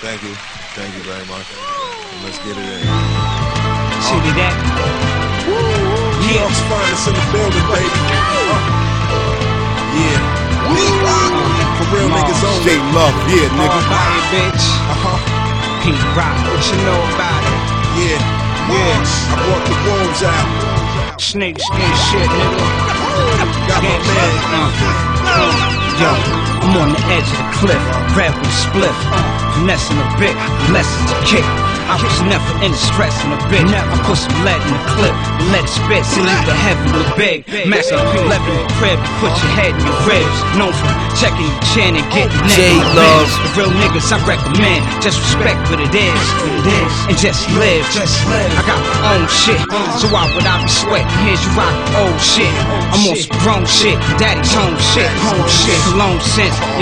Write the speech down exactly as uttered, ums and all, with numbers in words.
Thank you. Thank you very much. And let's get it in. See me that? New York's finest in the building, baby. Uh, yeah. For real niggas only. J Luff, yeah, nigga. All about it, bitch. Uh-huh. Pete Rock, what you know about it? Yeah. Yeah. I brought the wolves out. Snake skin shit, nigga. Got my man. Uh, yo, I'm on the edge of the cliff, grab with a spliff, finessing a bit, lessons to kick. I was never in the stress in a bit. I put some lead in the clip, let it spit, see leave the heavy with big. Master left in the crib, put your head in your ribs. Known for checking your chin and getting J Love. The real niggas I recommend, just respect what it is, what it is, and just live. Just live. I got my own shit, so why would I be sweating? Here's you rock old shit. I'm on some grown shit, daddy's home shit, home shit, long since.